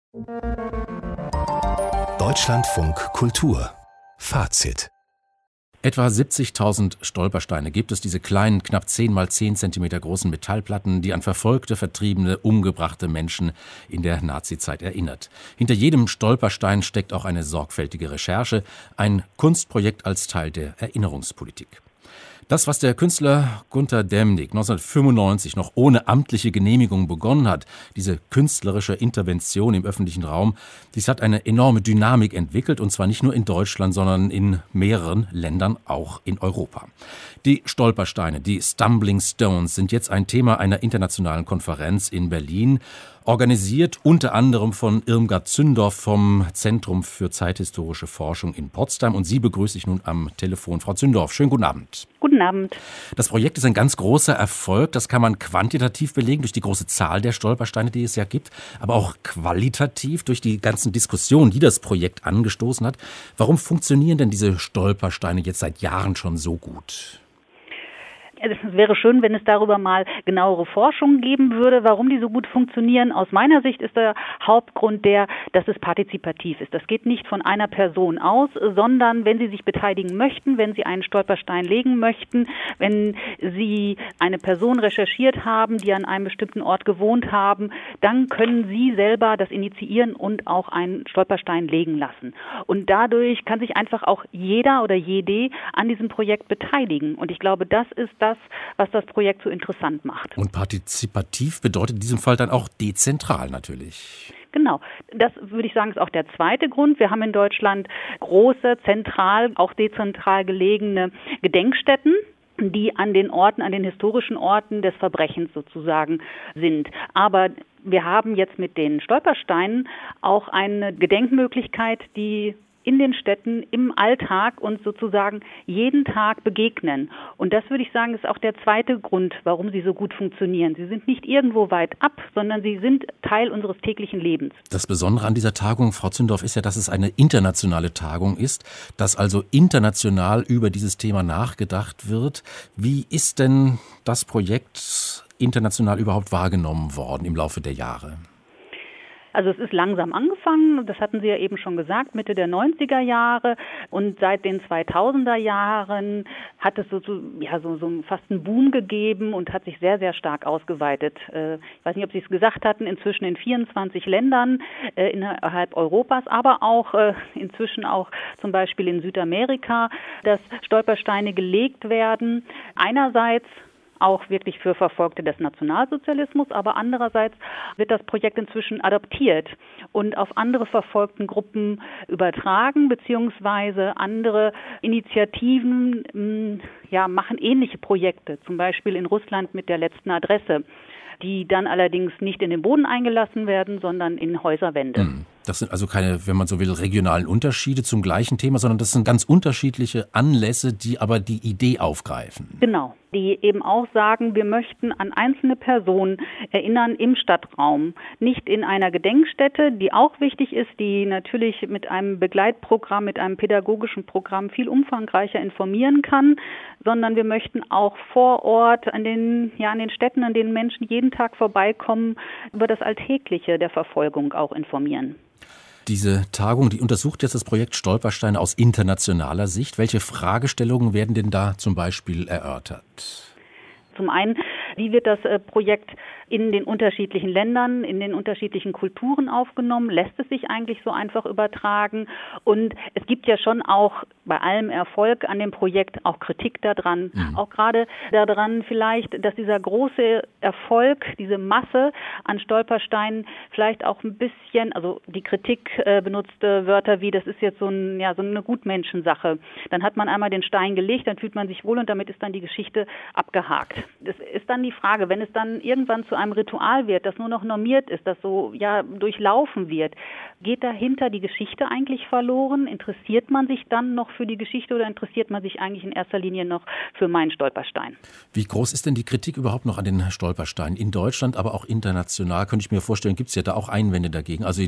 Deutschlandfunk Kultur Fazit. Etwa 70.000 Stolpersteine gibt es, diese kleinen, knapp 10 mal 10 Zentimeter großen Metallplatten, die an verfolgte, vertriebene, umgebrachte Menschen in der Nazizeit erinnert. Hinter jedem Stolperstein steckt auch eine sorgfältige Recherche, ein Kunstprojekt als Teil der Erinnerungspolitik. Das, was der Künstler Gunter Demnig 1995 noch ohne amtliche Genehmigung begonnen hat, diese künstlerische Intervention im öffentlichen Raum, dies hat eine enorme Dynamik entwickelt, und zwar nicht nur in Deutschland, sondern in mehreren Ländern, auch in Europa. Die Stolpersteine, die Stumbling Stones, sind jetzt ein Thema einer internationalen Konferenz in Berlin, organisiert unter anderem von Irmgard Zündorf vom Zentrum für zeithistorische Forschung in Potsdam. Und Sie begrüße ich nun am Telefon. Frau Zündorf, schönen guten Abend. Guten Abend. Das Projekt ist ein ganz großer Erfolg. Das kann man quantitativ belegen durch die große Zahl der Stolpersteine, die es ja gibt, aber auch qualitativ durch die ganzen Diskussionen, die das Projekt angestoßen hat. Warum funktionieren denn diese Stolpersteine jetzt seit Jahren schon so gut? Es wäre schön, wenn es darüber mal genauere Forschung geben würde, warum die so gut funktionieren. Aus meiner Sicht ist der Hauptgrund dass es partizipativ ist. Das geht nicht von einer Person aus, sondern wenn Sie sich beteiligen möchten, wenn Sie einen Stolperstein legen möchten, wenn Sie eine Person recherchiert haben, die an einem bestimmten Ort gewohnt haben, dann können Sie selber das initiieren und auch einen Stolperstein legen lassen. Und dadurch kann sich einfach auch jeder oder jede an diesem Projekt beteiligen. Und ich glaube, das ist das, was das Projekt so interessant macht. Und partizipativ bedeutet in diesem Fall dann auch dezentral natürlich. Genau, das würde ich sagen, ist auch der zweite Grund. Wir haben in Deutschland große, zentral, auch dezentral gelegene Gedenkstätten, die an den Orten, an den historischen Orten des Verbrechens sozusagen sind. Aber wir haben jetzt mit den Stolpersteinen auch eine Gedenkmöglichkeit, die in den Städten im Alltag und sozusagen jeden Tag begegnen. Und das würde ich sagen, ist auch der zweite Grund, warum sie so gut funktionieren. Sie sind nicht irgendwo weit ab, sondern sie sind Teil unseres täglichen Lebens. Das Besondere an dieser Tagung, Frau Zündorf, ist ja, dass es eine internationale Tagung ist, dass also international über dieses Thema nachgedacht wird. Wie ist denn das Projekt international überhaupt wahrgenommen worden im Laufe der Jahre? Also es ist langsam angefangen, das hatten Sie ja eben schon gesagt, Mitte der 90er Jahre, und seit den 2000er Jahren hat es so fast einen Boom gegeben und hat sich sehr, sehr stark ausgeweitet. Ich weiß nicht, ob Sie es gesagt hatten, inzwischen in 24 Ländern innerhalb Europas, aber auch inzwischen auch zum Beispiel in Südamerika, dass Stolpersteine gelegt werden. Einerseits auch wirklich für Verfolgte des Nationalsozialismus, aber andererseits wird das Projekt inzwischen adaptiert und auf andere verfolgten Gruppen übertragen, beziehungsweise andere Initiativen machen ähnliche Projekte, zum Beispiel in Russland mit der letzten Adresse, die dann allerdings nicht in den Boden eingelassen werden, sondern in Häuserwände. Das sind also keine, wenn man so will, regionalen Unterschiede zum gleichen Thema, sondern das sind ganz unterschiedliche Anlässe, die aber die Idee aufgreifen. Genau, die eben auch sagen, wir möchten an einzelne Personen erinnern im Stadtraum. Nicht in einer Gedenkstätte, die auch wichtig ist, die natürlich mit einem Begleitprogramm, mit einem pädagogischen Programm viel umfangreicher informieren kann, sondern wir möchten auch vor Ort an den Städten, an denen Menschen jeden Tag vorbeikommen, über das Alltägliche der Verfolgung auch informieren. Diese Tagung, die untersucht jetzt das Projekt Stolpersteine aus internationaler Sicht. Welche Fragestellungen werden denn da zum Beispiel erörtert? Zum einen, wie wird das Projekt in den unterschiedlichen Ländern, in den unterschiedlichen Kulturen aufgenommen? Lässt es sich eigentlich so einfach übertragen? Und es gibt ja schon auch bei allem Erfolg an dem Projekt auch Kritik daran. Auch gerade daran vielleicht, dass dieser große Erfolg, diese Masse an Stolpersteinen vielleicht auch ein bisschen, also die Kritik benutzte Wörter wie, das ist jetzt so eine Gutmenschensache. Dann hat man einmal den Stein gelegt, dann fühlt man sich wohl und damit ist dann die Geschichte abgehakt. Das ist dann die Frage, wenn es dann irgendwann zu einem Ritual wird, das nur noch normiert ist, das so durchlaufen wird, geht dahinter die Geschichte eigentlich verloren? Interessiert man sich dann noch für die Geschichte oder interessiert man sich eigentlich in erster Linie noch für meinen Stolperstein? Wie groß ist denn die Kritik überhaupt noch an den Stolpersteinen? In Deutschland, aber auch international, könnte ich mir vorstellen, gibt es ja da auch Einwände dagegen. Also in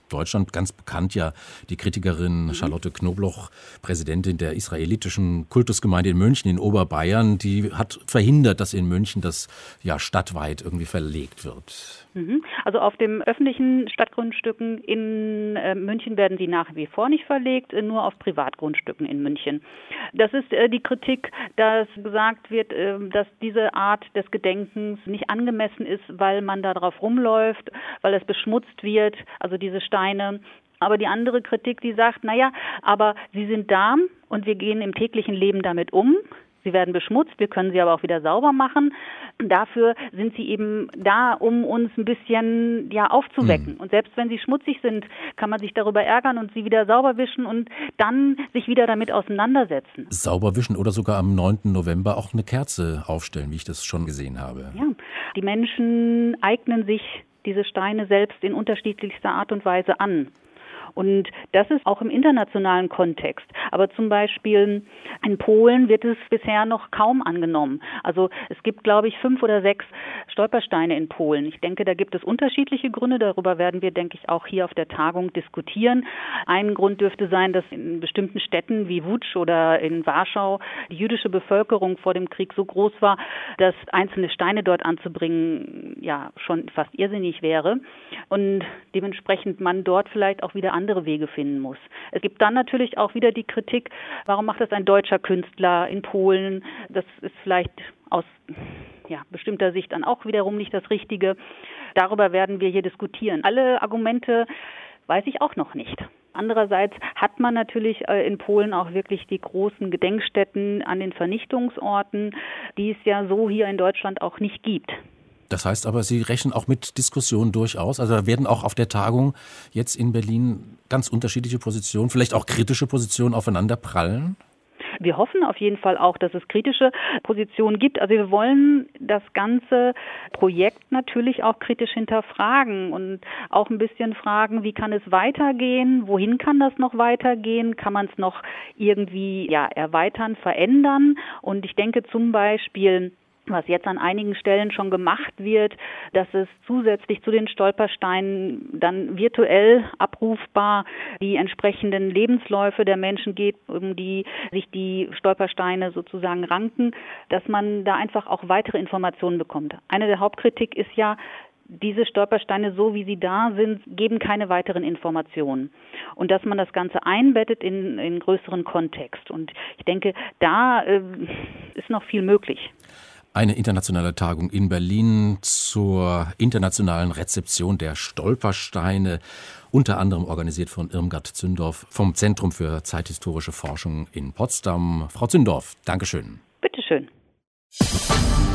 Deutschland. Ganz bekannt ja die Kritikerin Charlotte Knobloch, Präsidentin der israelitischen Kultusgemeinde in München in Oberbayern. Die hat verhindert, dass in München das ja stadtweit irgendwie verlegt wird. Also auf den öffentlichen Stadtgrundstücken in München werden sie nach wie vor nicht verlegt, nur auf Privatgrundstücken in München. Das ist die Kritik, dass gesagt wird, dass diese Art des Gedenkens nicht angemessen ist, weil man da drauf rumläuft, weil es beschmutzt wird, also diese Steine. Aber die andere Kritik, die sagt, naja, aber sie sind da und wir gehen im täglichen Leben damit um. Sie werden beschmutzt, wir können sie aber auch wieder sauber machen. Dafür sind sie eben da, um uns ein bisschen aufzuwecken. Und selbst wenn sie schmutzig sind, kann man sich darüber ärgern und sie wieder sauber wischen und dann sich wieder damit auseinandersetzen. Sauber wischen oder sogar am 9. November auch eine Kerze aufstellen, wie ich das schon gesehen habe. Ja, die Menschen eignen sich diese Steine selbst in unterschiedlichster Art und Weise an. Und das ist auch im internationalen Kontext. Aber zum Beispiel in Polen wird es bisher noch kaum angenommen. Also es gibt, glaube ich, 5 oder 6 Stolpersteine in Polen. Ich denke, da gibt es unterschiedliche Gründe. Darüber werden wir, denke ich, auch hier auf der Tagung diskutieren. Ein Grund dürfte sein, dass in bestimmten Städten wie Łódź oder in Warschau die jüdische Bevölkerung vor dem Krieg so groß war, dass einzelne Steine dort anzubringen ja schon fast irrsinnig wäre. Und dementsprechend man dort vielleicht auch wieder andere Wege finden muss. Es gibt dann natürlich auch wieder die Kritik, warum macht das ein deutscher Künstler in Polen? Das ist vielleicht aus bestimmter Sicht dann auch wiederum nicht das Richtige. Darüber werden wir hier diskutieren. Alle Argumente weiß ich auch noch nicht. Andererseits hat man natürlich in Polen auch wirklich die großen Gedenkstätten an den Vernichtungsorten, die es ja so hier in Deutschland auch nicht gibt. Das heißt aber, Sie rechnen auch mit Diskussionen durchaus. Also da werden auch auf der Tagung jetzt in Berlin ganz unterschiedliche Positionen, vielleicht auch kritische Positionen aufeinander prallen? Wir hoffen auf jeden Fall auch, dass es kritische Positionen gibt. Also wir wollen das ganze Projekt natürlich auch kritisch hinterfragen und auch ein bisschen fragen, wie kann es weitergehen? Wohin kann das noch weitergehen? Kann man es noch irgendwie erweitern, verändern? Und ich denke zum Beispiel, was jetzt an einigen Stellen schon gemacht wird, dass es zusätzlich zu den Stolpersteinen dann virtuell abrufbar die entsprechenden Lebensläufe der Menschen geht, um die sich die Stolpersteine sozusagen ranken, dass man da einfach auch weitere Informationen bekommt. Eine der Hauptkritik ist ja, diese Stolpersteine, so wie sie da sind, geben keine weiteren Informationen. Und dass man das Ganze einbettet in größeren Kontext. Und ich denke, da ist noch viel möglich. Eine internationale Tagung in Berlin zur internationalen Rezeption der Stolpersteine, unter anderem organisiert von Irmgard Zündorf vom Zentrum für zeithistorische Forschung in Potsdam. Frau Zündorf, Dankeschön. Bitteschön.